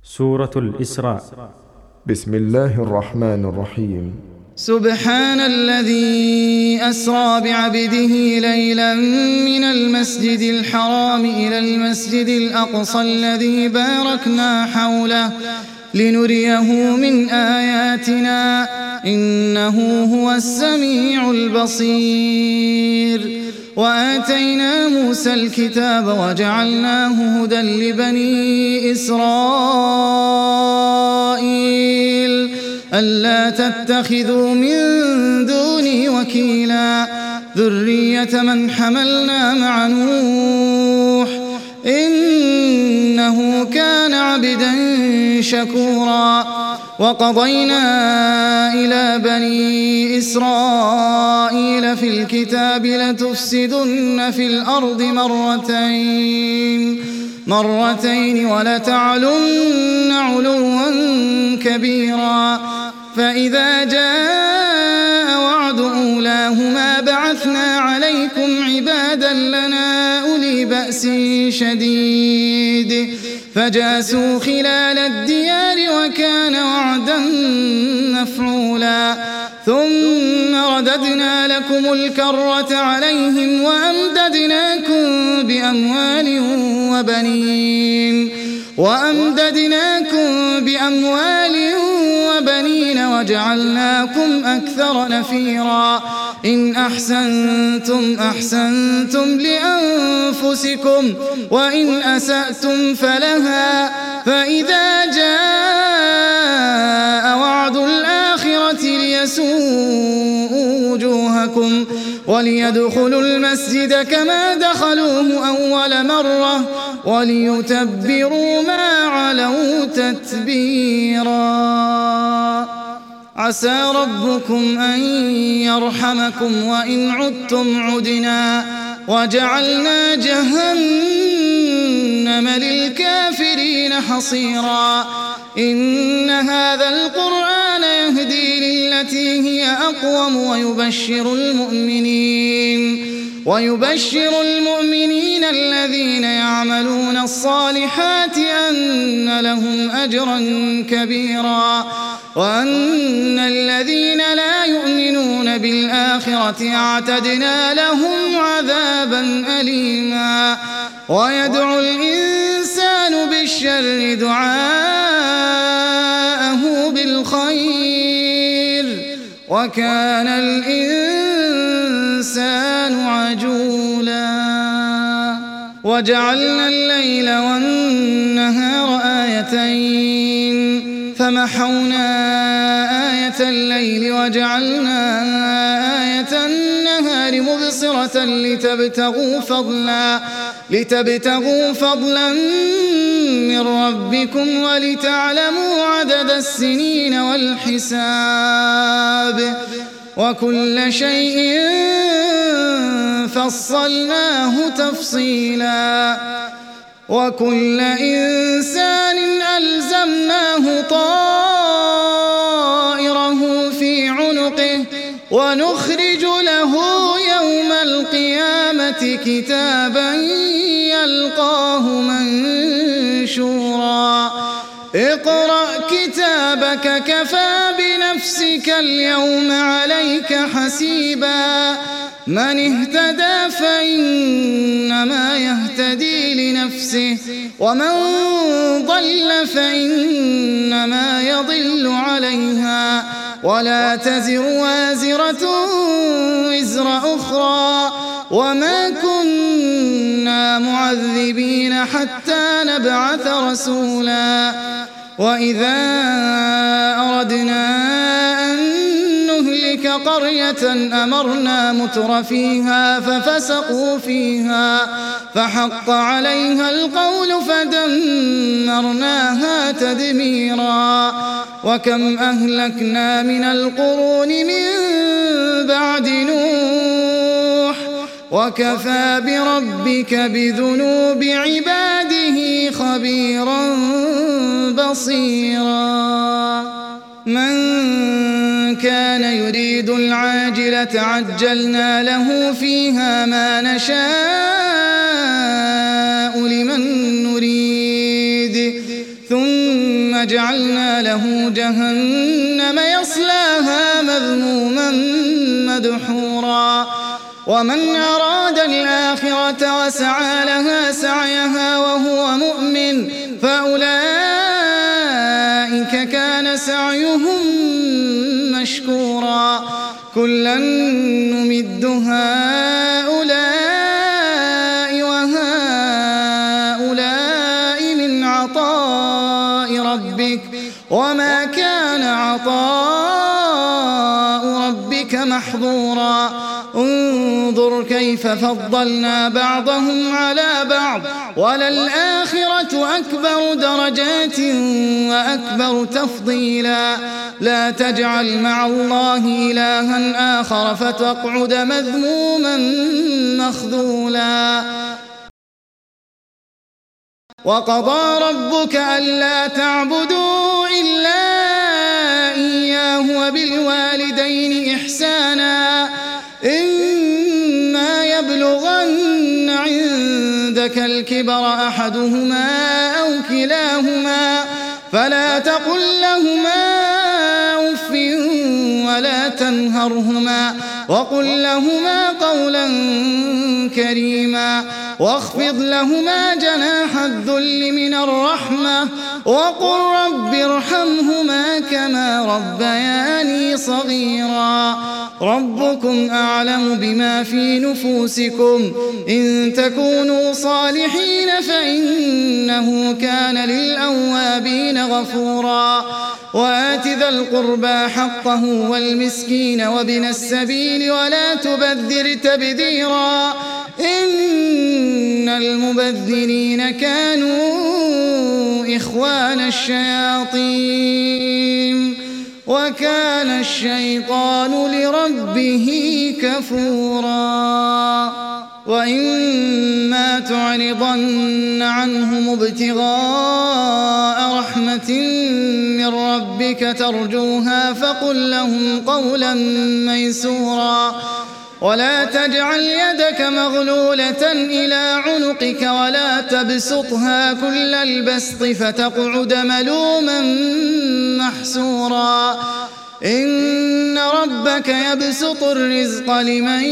سورة الإسراء. بسم الله الرحمن الرحيم. سبحان الذي أسرى بعبده ليلا من المسجد الحرام إلى المسجد الأقصى الذي باركنا حوله لنريه من آياتنا إنه هو السميع البصير. وآتينا موسى الكتاب وجعلناه هدى لبني إسرائيل ألا تتخذوا من دوني وكيلا ذرية من حملنا مع نوح إنه كان عبدا شكورا. وقضينا إلى بني إسرائيل في الكتاب لتفسدن في الأرض مرتين ولتعلن علوا كبيرا. فإذا جاء وعد أولاهما بعثنا عليكم عبادا لنا أولي بأس شديد فجاسوا خلال الديار وكان وعدا مفعولا. ثم رددنا لكم الكرة عليهم وأمددناكم بأموال وجعلناكم أكثر نفيرا. إن أحسنتم أحسنتم لأنفسكم وإن أسأتم فلها. فإذا جاء وعد الآخرة ليسوءوا وجوهكم وليدخلوا المسجد كما دخلوه أول مرة وليتبروا ما علوا تتبيرا. عسى ربكم أن يرحمكم وإن عدتم عدنا وجعلنا جهنم للكافرين حصيرا. إن هذا القرآن يهدي للتي هي أقوم ويبشر المؤمنين الذين يعملون الصالحات أن لهم أجرا كبيرا وأن الذين لا يؤمنون بالآخرة اعتدنا لهم عذابا أليما. ويدعو الإنسان بالشر دعاءه بالخير وكان الإنسان عجولا. وجعلنا الليل والنهار آيتين فمحونا آية الليل وجعلنا آية النهار مبصرة لتبتغوا فضلا من ربكم ولتعلموا عدد السنين والحساب وكل شيء فصلناه تفصيلا. وكل إنسان ألزمناه طائره في عنقه ونخرج له يوم القيامة كتابا يلقاه منشورا. اقرأ كتابك كفى بنفسك اليوم عليك حسيبا. من اهتدى فإنما يهتدي لنفسه ومن ضل فإنما يضل عليها ولا تزر وازرة وزر أخرى وما كنا معذبين حتى نبعث رسولا. وإذا أردنا أن نهلك قرية أمرنا متر فيها ففسقوا فيها فحق عليها القول فدمرناها تدميرا. وكم أهلكنا من القرون من بعد نوح وكفى بربك بذنوب عباده خبيرا بصيرا. من كان يريد العاجلة عجلنا له فيها ما نشاء لمن نريد ثم ثم جعلنا له جهنم يصلاها مذموما مدحورا ومن أراد الآخرة وسعى لها سعيها وهو مؤمن فأولئك كان سعيهم مشكورا كلا نمد هؤلاء وهؤلاء من عطاء ربك وما كان عطاء ربك محظورا انظر كيف فضلنا بعضهم على بعض وللآخرة أكبر درجات وأكبر تفضيلا لا تجعل مع الله إلها آخر فتقعد مذموما مخذولا وقضى ربك ألا تعبدوا إلا إياه وبالوالدين إحسانا إما يبلغن عندك الكبر أحدهما أو كلاهما فلا تقل لهما أف ولا تنهرهما وقل لهما قولا كريما واخفض لهما جناح الذل من الرحمة وقل رب ارحمهما كما ربياني صغيرا ربكم أعلم بما في نفوسكم إن تكونوا صالحين فإنه كان للأوابين غفورا وآت ذا القربى حقه والمسكين وابن السبيل ولا تبذر تبذيرا إن المبذرين كانوا إخوان الشياطين وكان الشيطان لربه كفورا وإما تعرضن عنهم ابتغاء رحمة من ربك ترجوها فقل لهم قولا ميسورا ولا تجعل يدك مغلولة إلى عنقك ولا تبسطها كل البسط فتقعد ملوما محسورا إن ربك يبسط الرزق لمن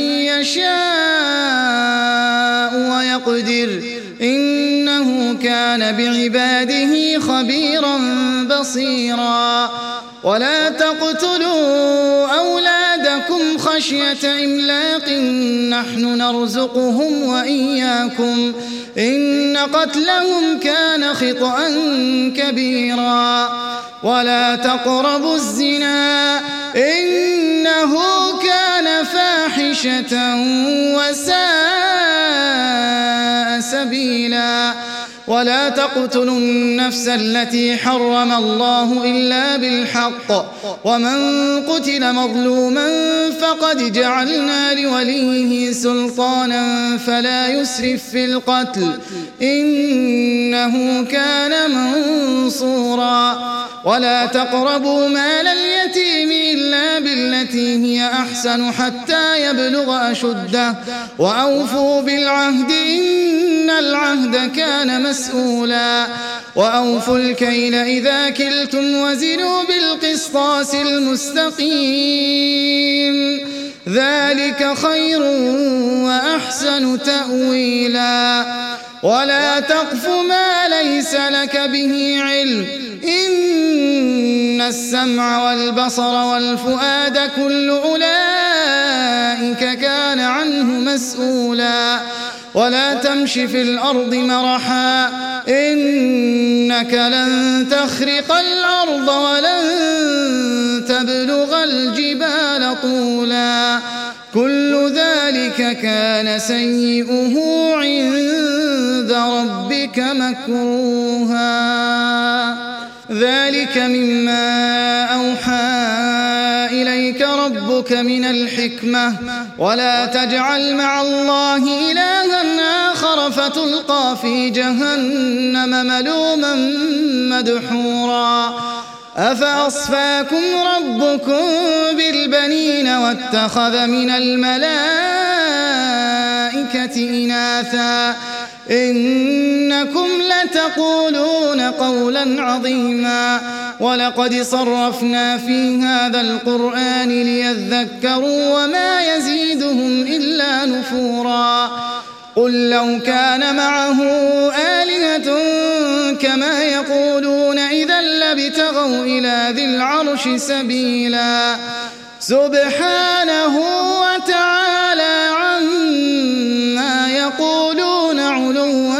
يشاء ويقدر إنه كان بعباده خبيرا بصيرا ولا تقتلوا أولادكم خشية إملاق نحن نرزقهم وإياكم إن قتلهم كان خطأ كبيرا ولا تقربوا الزنا إنه كان فاحشة وساء سبيلا ولا تقتلوا النفس التي حرم الله إلا بالحق ومن قتل مظلوما فقد جعلنا لوليه سلطانا فلا يسرف في القتل إنه كان منصورا ولا تقربوا مال اليتيم إلا بالتي هي أحسن حتى يبلغ أشده وأوفوا بالعهد إن العهد كان مسؤولا وأوفوا الكيل إذا كلتم وزنوا بالقسطاس المستقيم ذلك خير وأحسن تأويلا ولا تقف ما ليس لك به علم إن السمع والبصر والفؤاد كل أولئك كان عنه مسؤولا ولا تمش في الأرض مرحا إنك لن تخرق الأرض ولن تبلغ الجبال طولا كل ذلك كان سيئه عند ربك مكروها ذلك مما أوحى إليك ربك من الحكمة ولا تجعل مع الله إلها آخر فتلقى في جهنم ملوما مدحورا أفأصفاكم ربكم بالبنين واتخذ من الملائكة إناثا إنكم لتقولون قولا عظيما ولقد صرفنا في هذا القرآن ليذكروا وما يزيدهم إلا نفورا قل لو كان معه آلهة كما يقولون إذا لابتغوا إلى ذي العرش سبيلا سبحانه وتعالى عما يقولون علوا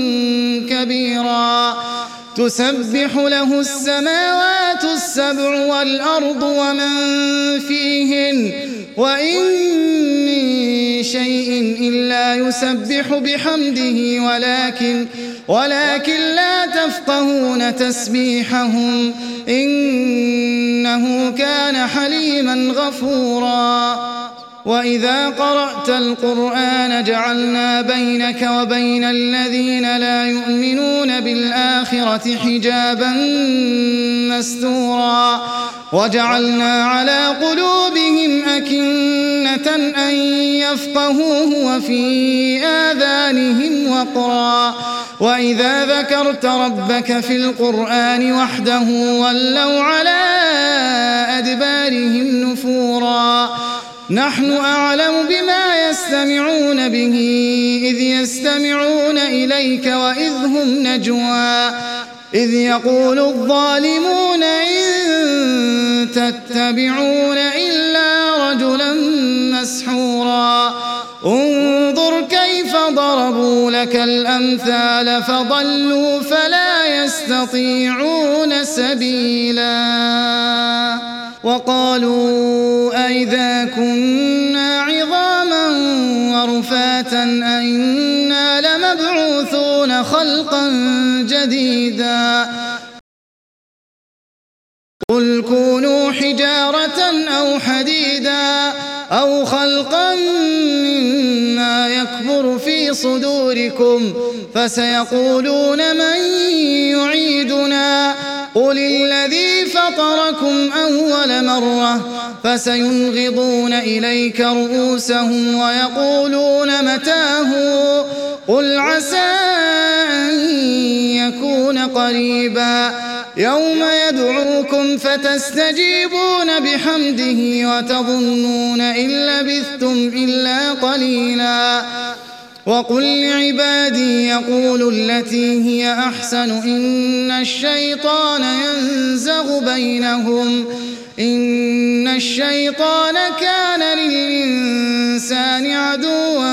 كبيرا تسبح له السماوات السبع والأرض ومن فيهن وإن من شيء إلا يسبح بحمده ولكن لا تفقهون تسبيحهم إنه كان حليما غفورا وإذا قرأت القرآن جعلنا بينك وبين الذين لا يؤمنون بالآخرة حجابا مستورا وجعلنا على قلوبهم أكنة أن يفقهوه وفي آذانهم وقرا وإذا ذكرت ربك في القرآن وحده ولوا على أدبارهم نفورا نحن أعلم بما يستمعون به إذ يستمعون إليك وإذ هم نجوى إذ يقول الظالمون إن تتبعون إلا رجلا مسحورا انظر كيف ضربوا لك الأمثال فضلوا فلا يستطيعون سبيلا وقالوا أئذا كنا عظاما ورفاتا أئنا لمبعوثون خلقا جديدا قل كونوا حجارة أو حديدا أو خلقا مما يكبر في صدوركم فسيقولون من يعيدنا قل الذي فطركم أول مرة فسينغضون إليك رؤوسهم ويقولون متاه قل عسى أن يكون قريبا يوم يدعوكم فتستجيبون بحمده وتظنون إن لبثتم إلا قليلا وقل لعبادي يقولوا التي هي أحسن إن الشيطان ينزغ بينهم إن الشيطان كان للإنسان عدوا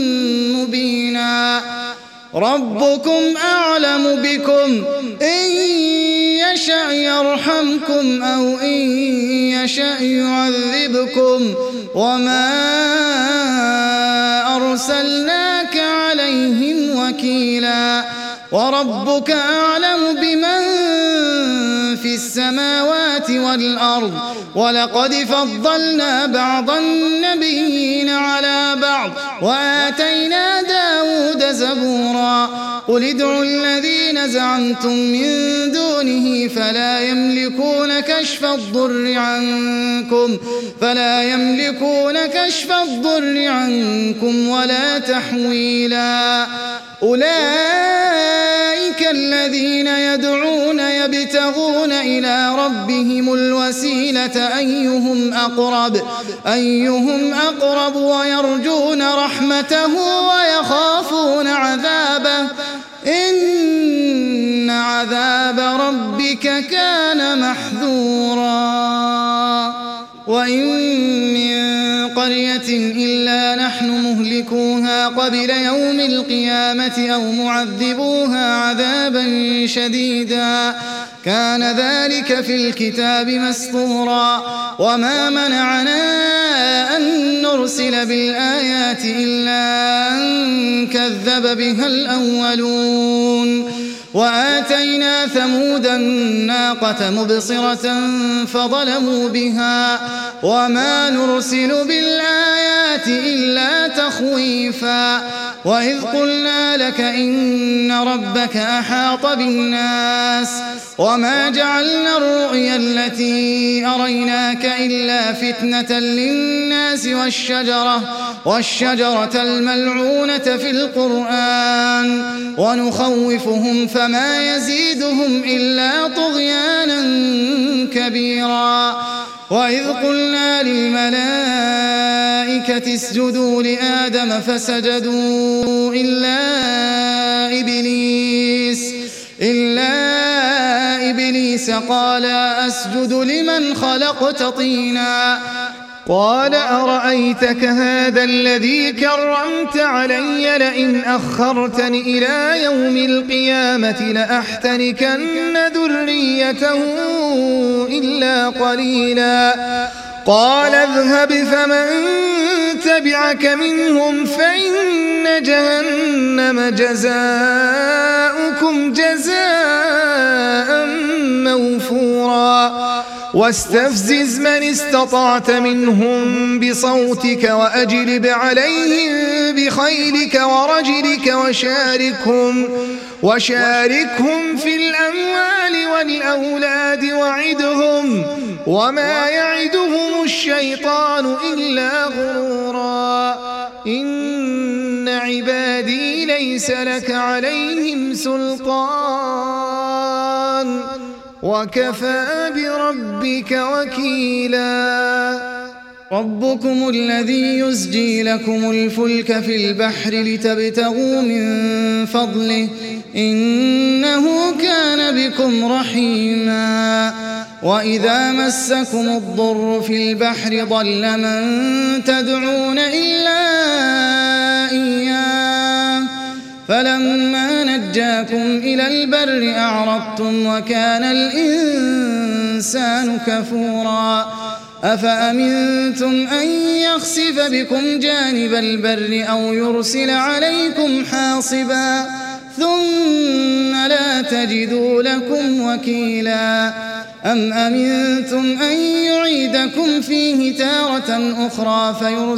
مبينا ربكم أعلم بكم إن يشأ يرحمكم أو إن يشأ يعذبكم وما أرسلناك عليهم وكيلا وربك أعلم بمن في السماوات والأرض ولقد فضلنا بعض النبيين على بعض وآتينا داود زبورا قل ادعوا الذين زعمتم من دونه فلا يملكون كشف الضر عنكم ولا تحويلا أولئك الذين يدعون يبتغون إلى ربهم الوسيلة أيهم أقرب ويرجون رحمته ويخافون عذابه إن عذاب ربك كان محذورا وإن من قرية إلا نحن مهلكوها قبل يوم القيامة أو معذبوها عذابا شديدا كان ذلك في الكتاب مسطورا وما منعنا أن نرسل بالآيات إلا أن كذب بها الأولون وآتينا ثمود الناقة مبصرة فظلموا بها وما نرسل بالآيات إلا تخويفا وإذ قلنا لك إن ربك أحاط بالناس وما جعلنا الرؤيا التي أريناك إلا فتنة للناس والشجرة الملعونة في القرآن ونخوفهم فما يزيدهم إلا طغيانا كبيرا وإذ قلنا للملائكة اسجدوا لآدم فسجدوا إلا إبليس قال أسجد لمن خلقت طينا قال أرأيتك هذا الذي كرمت علي لئن أخرتني إلى يوم القيامة لأحتركن ذريته إلا قليلا قال اذهب فمن تبعك منهم فإن جهنم جزاؤكم جزاء موفورا واستفزز من استطعت منهم بصوتك وأجلب عليهم بخيلك ورجلك وشاركهم في الأموال والأولاد وعدهم وما يعدهم الشيطان إلا غرورا إن عبادي ليس لك عليهم سلطان وكفى بربك وكيلا ربكم الذي يزجي لكم الفلك في البحر لتبتغوا من فضله إنه كان بكم رحيما وإذا مسكم الضر في البحر ضل من تدعون إلا إياه فلما نجاكم إلى البر أعرضتم وكان الإنسان كفورا أفأمنتم أن يخسف بكم جانب البر أو يرسل عليكم حاصبا ثم لا تجدوا لكم وكيلا أم أمنتم أن يعيدكم فيه تارة أخرى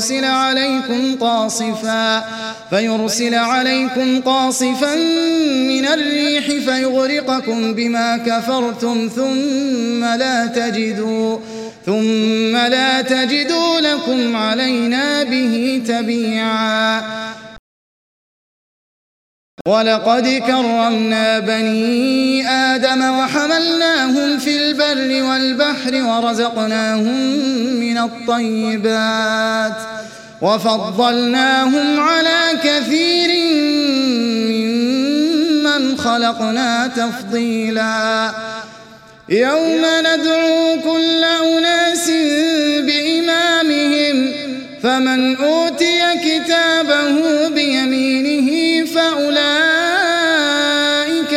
فيرسل عليكم قاصفا من الريح فيغرقكم بما كفرتم ثم لا تجدوا لكم علينا به تبيعا ولقد كرمنا بني آدم وحملناهم في البر والبحر ورزقناهم من الطيبات وفضلناهم على كثير ممن خلقنا تفضيلا يوم ندعو كل أناس بإمامهم فمن أوتي كتابه بيمينه فأولئك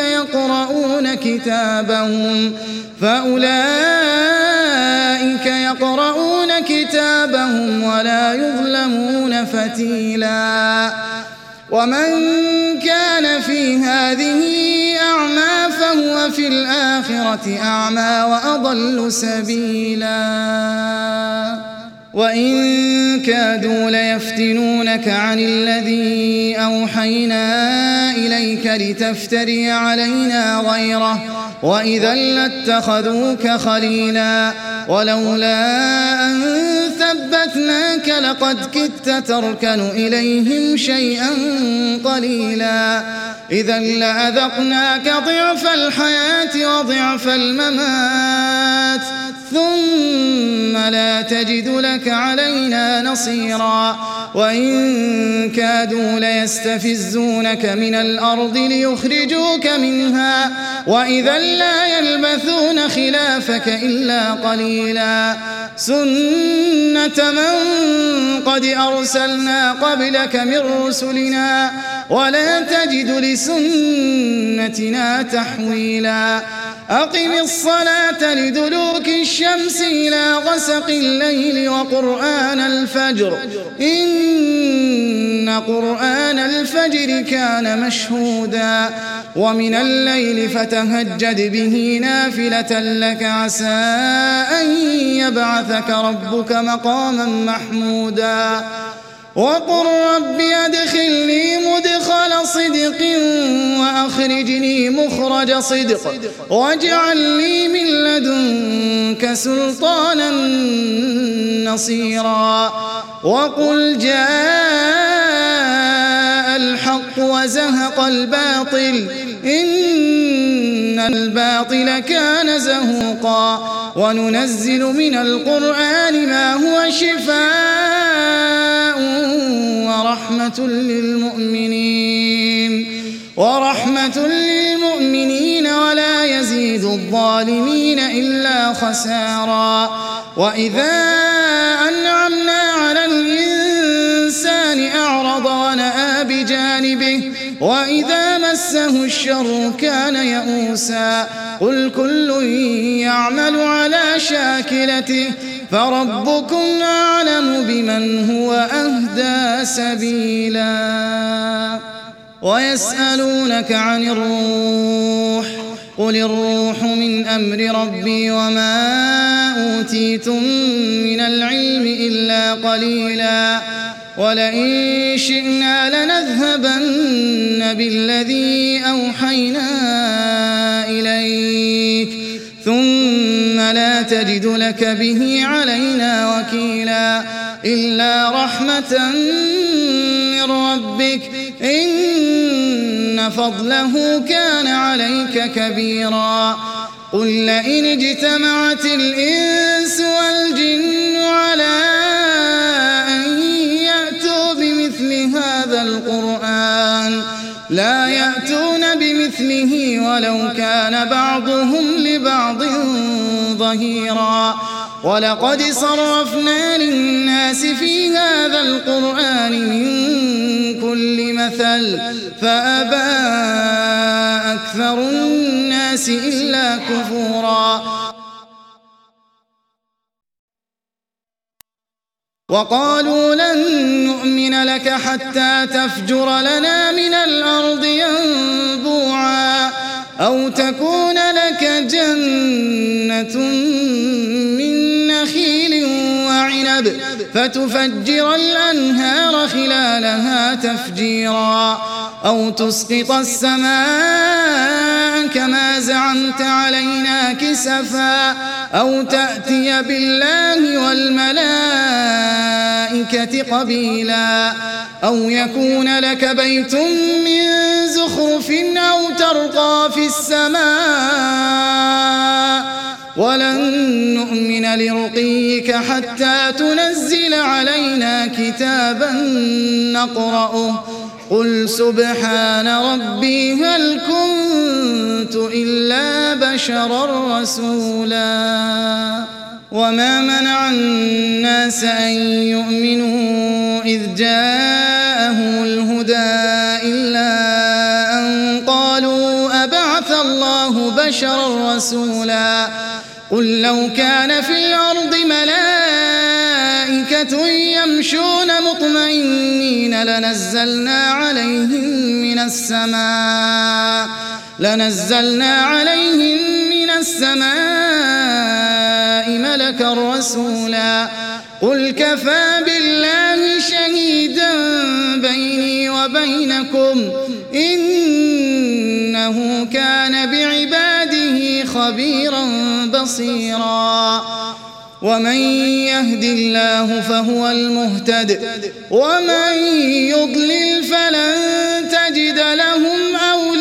يقرؤون كتابهم ولا يظلمون فتيلا ومن كان في هذه أعمى فهو في الآخرة أعمى وأضل سبيلا وإن كادوا ليفتنونك عن الذي أوحينا إليك لتفتري علينا غيره وإذا لاتخذوك خليلا ولولا أن ثبتناك لقد كدت تركن إليهم شيئا قليلا إذا لأذقناك ضعف الحياة وضعف الممات ثم لا تجد لك علينا نصيرا وإن كادوا ليستفزونك من الأرض ليخرجوك منها وإذا لا يلبثون خلافك إلا قليلا سنة من قد أرسلنا قبلك من رسلنا ولا تجد لسنتنا تحويلا أقم الصلاة لدلوك الشمس إلى غسق غسق الليل وقرآن الفجر إن قرآن الفجر كان مشهودا ومن الليل فتهجد به نافلة لك عسى أن يبعثك ربك مقاما محمودا وقل رب أدخلني مدخل صدق وأخرجني مخرج صدق واجعل لي من لدنك سلطانا نصيرا وقل جاء الحق وزهق الباطل إن الباطل كان زهوقا وننزل من القرآن ما هو شفاء ورحمة للمؤمنين ولا يزيد الظالمين إلا خسارا وإذا أنعمنا على الإنسان أعرض ونأى بجانبه وإذا مسه الشر كان يئوسا قل كل يعمل على شاكلته فربكم أعلم بمن هو أهدى سبيلا ويسألونك عن الروح قل الروح من أمر ربي وما أوتيتم من العلم إلا قليلا ولئن شئنا لنذهبن بالذي أوحينا إليك ثم لا تجد لك به علينا وكيلا إلا رحمة من ربك إن فضله كان عليك كبيرا قل لئن اجتمعت الإنس والجن على أن يأتوا بمثل هذا القرآن لا يأتون بمثله ولو كان بعضهم لبعض ظهيرا ولقد صرفنا للناس في هذا القرآن من كل مثل فأبى أكثر الناس إلا كفورا وقالوا لن نؤمن لك حتى تفجر لنا من الأرض ينبوعا أو تكون لك جنة من نخيل وعنب فتفجر الأنهار خلالها تفجيرا أو تسقط السماء كما زعمت علينا كسفا أو تأتي بالله والملائكة قبيلا أو يكون لك بيت من زخرف أو ترقى في السماء ولن نؤمن لرقيك حتى تنزل علينا كتابا نقرأه قل سبحان ربي هل كنت إلا بشرا رسولا وما منع الناس أن يؤمنوا إذ جاءهم الهدى إلا أن قالوا أبعث الله بشرا رسولا قل لو كان في الأرض ملائكة يمشون مطمئنين لنزلنا عليهم من السماء ملكا رسولا قل كفى بالله شهيدا بيني وبينكم إنه كان بعباده خبيرا بصيرا ومن يهد الله فهو المهتد ومن يضلل فلن تجد لهم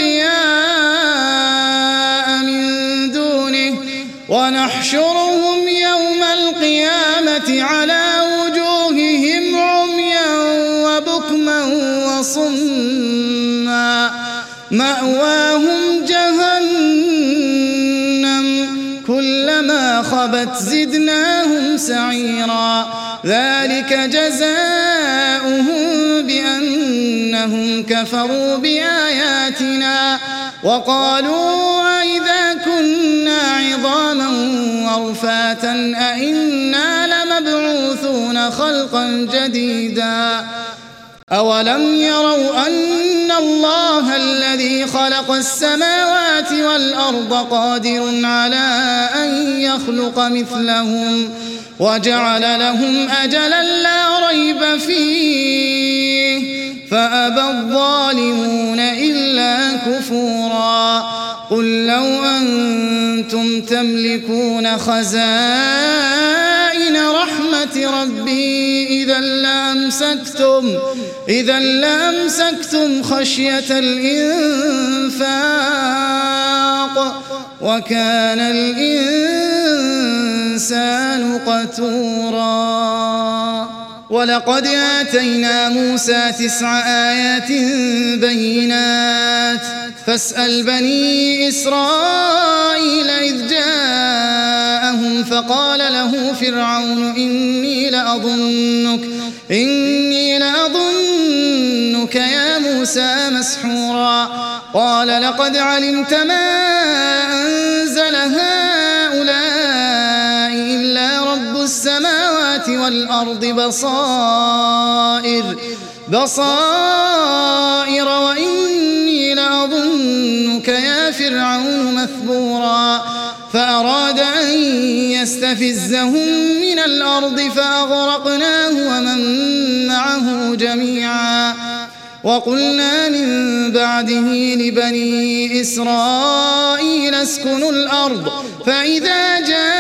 أولياء من دونه ونحشرهم يوم القيامة على وجوههم عميا وبكما وصما مأواهم جهنم كلما خبت زدناهم سعيرا ذلك جزاؤهم بأنهم كفروا بآياتنا وقالوا أئذا كنا عظاما ورفاتا أئنا خلقا جديدا أولم يروا أن الله الذي خلق السماوات والأرض قادر على أن يخلق مثلهم وجعل لهم أجلا لا ريب فيه فأبى الظالمون إلا كفورا قل لو أنتم تملكون خزائن رحمة ربي إذا لأمسكتم خشية الإنفاق وكان الإنسان قتورا ولقد آتينا موسى 9 آيات بينات فاسأل بني إسرائيل إذ جاءهم فقال له فرعون إني لأظنك يا موسى مسحورا قال لقد علمت ما أنزل هؤلاء إلا رب السماوات والأرض بصائر وإني لأظنك يا فرعون مثبورا فأراد أن يستفزهم من الأرض فأغرقناه ومن معه جميعا وقلنا من بعده لبني إسرائيل اسكنوا الأرض فإذا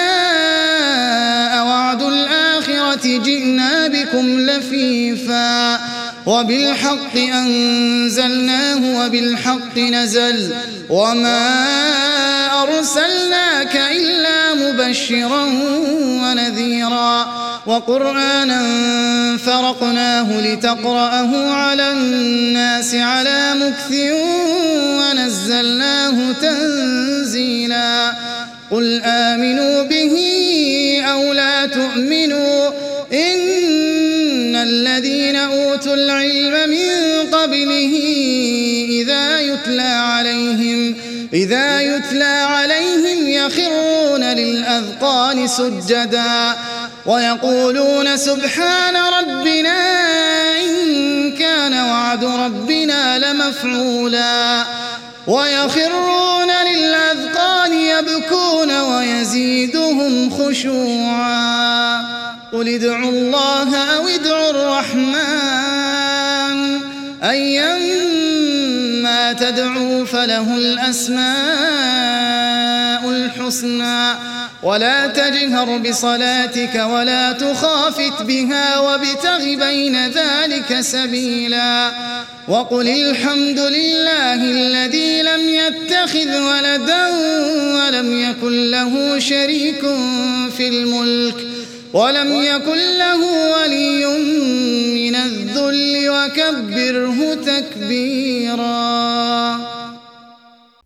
جاء وعد الآخرة جئنا بكم لفيفا وبالحق أنزلناه وبالحق نزل وما أرسلناك إلا مبشرا ونذيرا وقرآنا فرقناه لتقرأه على الناس على مكث ونزلناه تنزيلا قل آمنوا به أو لا تؤمنوا إن الذين أوتوا العلم من قبله إذا يتلى عليهم يخرون للأذقان سجدا ويقولون سبحان ربنا إن كان وعد ربنا لمفعولا ويخرون للأذقان يبكون ويزيدهم خشوعا قل ادعوا الله أو ادعوا الرحمن أيما تدعوا فله الأسماء الحسنى ولا تجهر بصلاتك ولا تخافت بها وابتغ بين ذلك سبيلا وقل الحمد لله الذي لم يتخذ ولدا ولم يكن له شريك في الملك ولم يكن له ولي من الذل وكبره تكبيرا